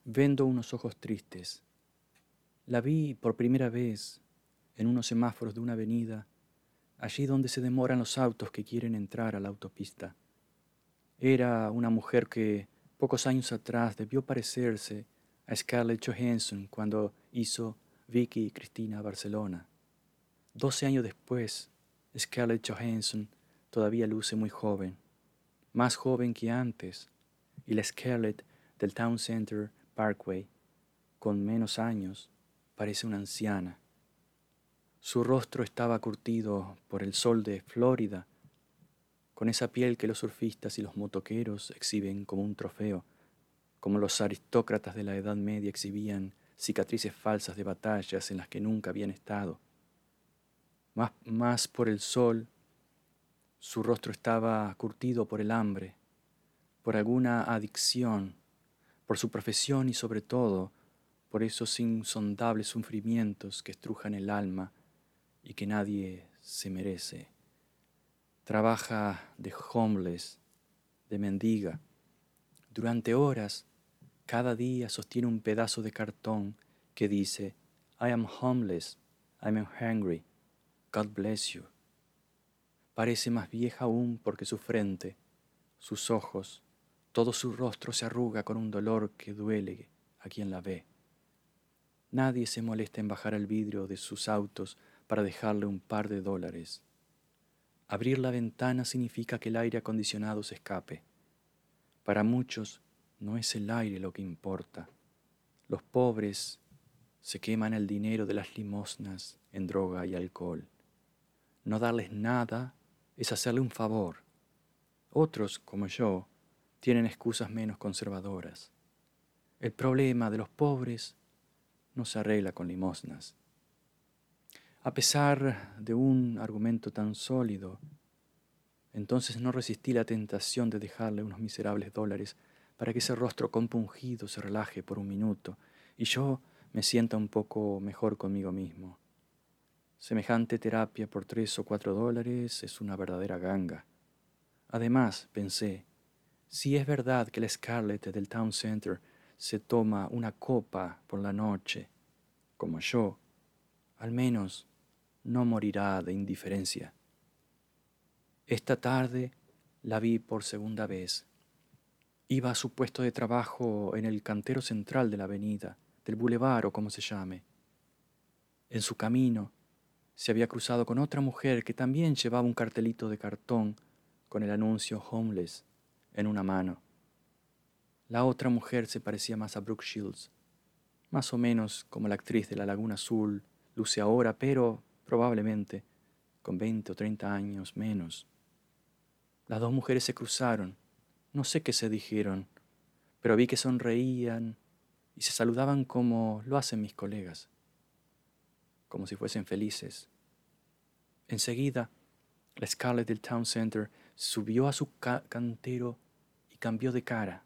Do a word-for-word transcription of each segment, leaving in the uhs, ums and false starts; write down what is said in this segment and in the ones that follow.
Vendo unos ojos tristes. La vi por primera vez en unos semáforos de una avenida, allí donde se demoran los autos que quieren entrar a la autopista. Era una mujer que pocos años atrás debió parecerse a Scarlett Johansson cuando hizo Vicky y Cristina Barcelona. Doce años después, Scarlett Johansson todavía luce muy joven, más joven que antes, y la Scarlett del Town Center Parkway, con menos años, parece una anciana. Su rostro estaba curtido por el sol de Florida, con esa piel que los surfistas y los motoqueros exhiben como un trofeo, como los aristócratas de la Edad Media exhibían cicatrices falsas de batallas en las que nunca habían estado. Más, más por el sol, su rostro estaba curtido por el hambre, por alguna adicción, por su profesión y sobre todo por esos insondables sufrimientos que estrujan el alma y que nadie se merece. Trabaja de homeless, de mendiga. Durante horas, cada día sostiene un pedazo de cartón que dice, I am homeless, I am hungry, God bless you. Parece más vieja aún porque su frente, sus ojos, todo su rostro se arruga con un dolor que duele a quien la ve. Nadie se molesta en bajar el vidrio de sus autos para dejarle un par de dólares. Abrir la ventana significa que el aire acondicionado se escape. Para muchos no es el aire lo que importa. Los pobres se queman el dinero de las limosnas en droga y alcohol. No darles nada es hacerle un favor. Otros, como yo, tienen excusas menos conservadoras. El problema de los pobres no se arregla con limosnas. A pesar de un argumento tan sólido, entonces no resistí la tentación de dejarle unos miserables dólares para que ese rostro compungido se relaje por un minuto y yo me sienta un poco mejor conmigo mismo. Semejante terapia por tres o cuatro dólares es una verdadera ganga. Además, pensé, si es verdad que la Scarlett del Town Center se toma una copa por la noche, como yo, al menos no morirá de indiferencia. Esta tarde la vi por segunda vez. Iba a su puesto de trabajo en el cantero central de la avenida, del bulevar o como se llame. En su camino se había cruzado con otra mujer que también llevaba un cartelito de cartón con el anuncio Homeless en una mano. La otra mujer se parecía más a Brooke Shields, más o menos como la actriz de La Laguna Azul luce ahora, pero probablemente con veinte o treinta años menos. Las dos mujeres se cruzaron, no sé qué se dijeron, pero vi que sonreían y se saludaban como lo hacen mis colegas, como si fuesen felices. Enseguida, la Scarlett del Town Center subió a su ca- cantero y cambió de cara,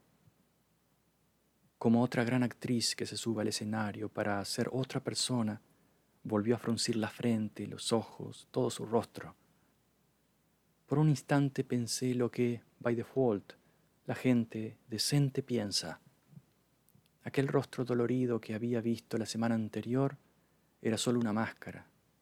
como otra gran actriz que se sube al escenario para ser otra persona. Volvió a fruncir la frente, los ojos, todo su rostro. Por un instante pensé lo que, by default, la gente decente piensa. Aquel rostro dolorido que había visto la semana anterior era solo una máscara.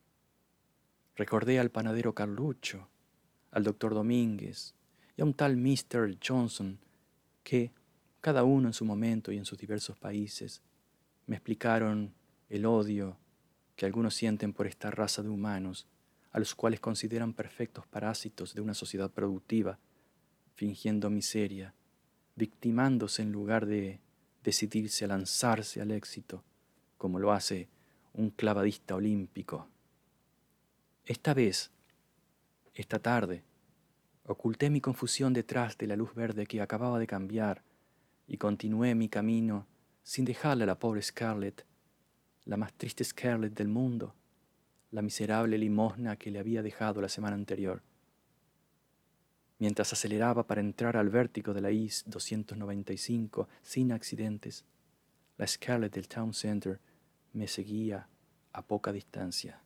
Recordé al panadero Carlucho, al doctor Domínguez y a un tal mister Johnson que, cada uno en su momento y en sus diversos países, me explicaron el odio que algunos sienten por esta raza de humanos, a los cuales consideran perfectos parásitos de una sociedad productiva, fingiendo miseria, victimándose en lugar de decidirse a lanzarse al éxito, como lo hace un clavadista olímpico. Esta vez, esta tarde, oculté mi confusión detrás de la luz verde que acababa de cambiar y continué mi camino sin dejarle a la pobre Scarlett, la más triste Scarlett del mundo, la miserable limosna que le había dejado la semana anterior. Mientras aceleraba para entrar al vértigo de la I doscientos noventa y cinco sin accidentes, la Scarlett del Town Center me seguía a poca distancia.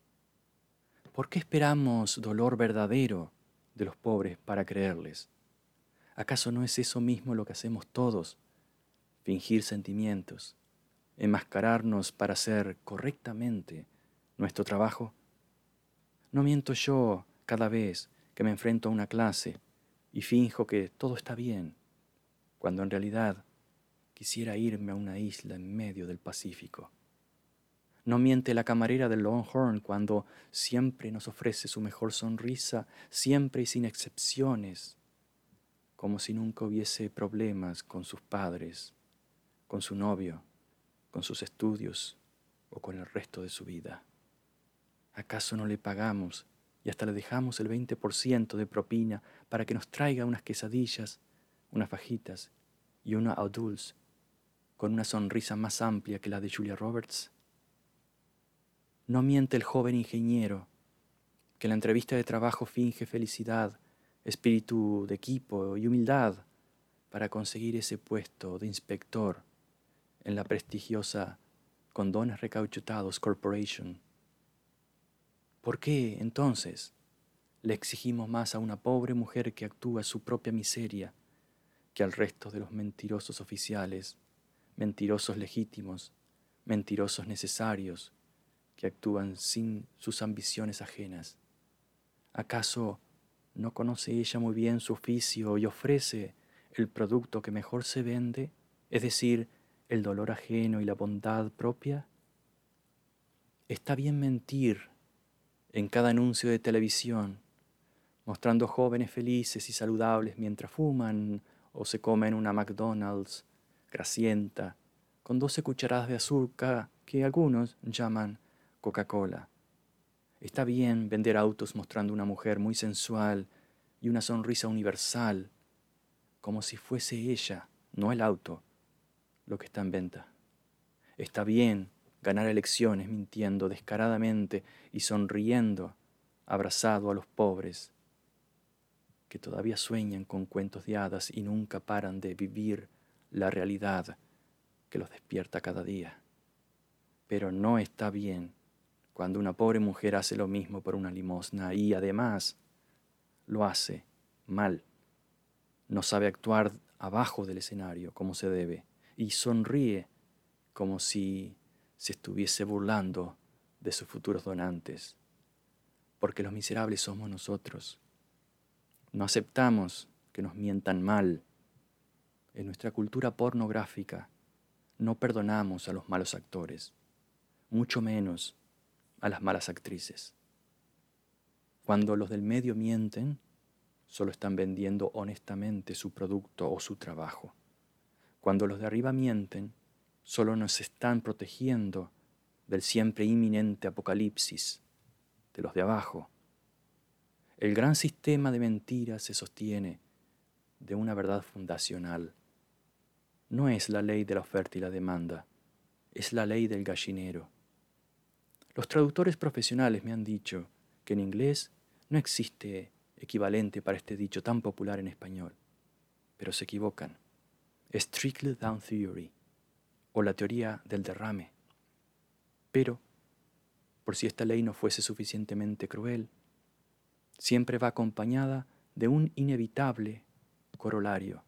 ¿Por qué esperamos dolor verdadero de los pobres para creerles? ¿Acaso no es eso mismo lo que hacemos todos? fingir sentimientos, enmascararnos para hacer correctamente nuestro trabajo? ¿No miento yo cada vez que me enfrento a una clase y finjo que todo está bien, cuando en realidad quisiera irme a una isla en medio del Pacífico? ¿No miente la camarera del Longhorn cuando siempre nos ofrece su mejor sonrisa, siempre y sin excepciones, como si nunca hubiese problemas con sus padres, con su novio, con sus estudios o con el resto de su vida? ¿Acaso no le pagamos y hasta le dejamos el veinte por ciento de propina para que nos traiga unas quesadillas, unas fajitas y una au dulce con una sonrisa más amplia que la de Julia Roberts? ¿No miente el joven ingeniero que en la entrevista de trabajo finge felicidad, espíritu de equipo y humildad para conseguir ese puesto de inspector en la prestigiosa Condones Recauchutados Corporation? ¿Por qué, entonces, le exigimos más a una pobre mujer que actúa su propia miseria que al resto de los mentirosos oficiales, mentirosos legítimos, mentirosos necesarios, que actúan sin sus ambiciones ajenas? ¿Acaso no conoce ella muy bien su oficio y ofrece el producto que mejor se vende, es decir, el dolor ajeno y la bondad propia? Está bien mentir en cada anuncio de televisión, mostrando jóvenes felices y saludables mientras fuman o se comen una McDonald's grasienta con doce cucharadas de azúcar que algunos llaman Coca-Cola. Está bien vender autos mostrando una mujer muy sensual y una sonrisa universal, como si fuese ella, no el auto, lo que está en venta. Está bien ganar elecciones mintiendo descaradamente y sonriendo, abrazado a los pobres, que todavía sueñan con cuentos de hadas y nunca paran de vivir la realidad que los despierta cada día. Pero no está bien cuando una pobre mujer hace lo mismo por una limosna y además lo hace mal. No sabe actuar abajo del escenario como se debe y sonríe como si se estuviese burlando de sus futuros donantes, porque los miserables somos nosotros. No aceptamos que nos mientan mal. En nuestra cultura pornográfica no perdonamos a los malos actores, mucho menos a las malas actrices. Cuando los del medio mienten, solo están vendiendo honestamente su producto o su trabajo. Cuando los de arriba mienten, solo nos están protegiendo del siempre inminente apocalipsis de los de abajo. El gran sistema de mentiras se sostiene de una verdad fundacional. No es la ley de la oferta y la demanda, es la ley del gallinero. Los traductores profesionales me han dicho que en inglés no existe equivalente para este dicho tan popular en español, pero se equivocan. Es trickle-down theory, o la teoría del derrame. Pero, por si esta ley no fuese suficientemente cruel, siempre va acompañada de un inevitable corolario.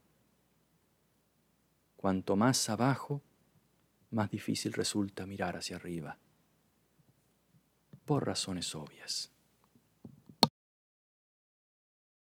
Cuanto más abajo, más difícil resulta mirar hacia arriba, por razones obvias.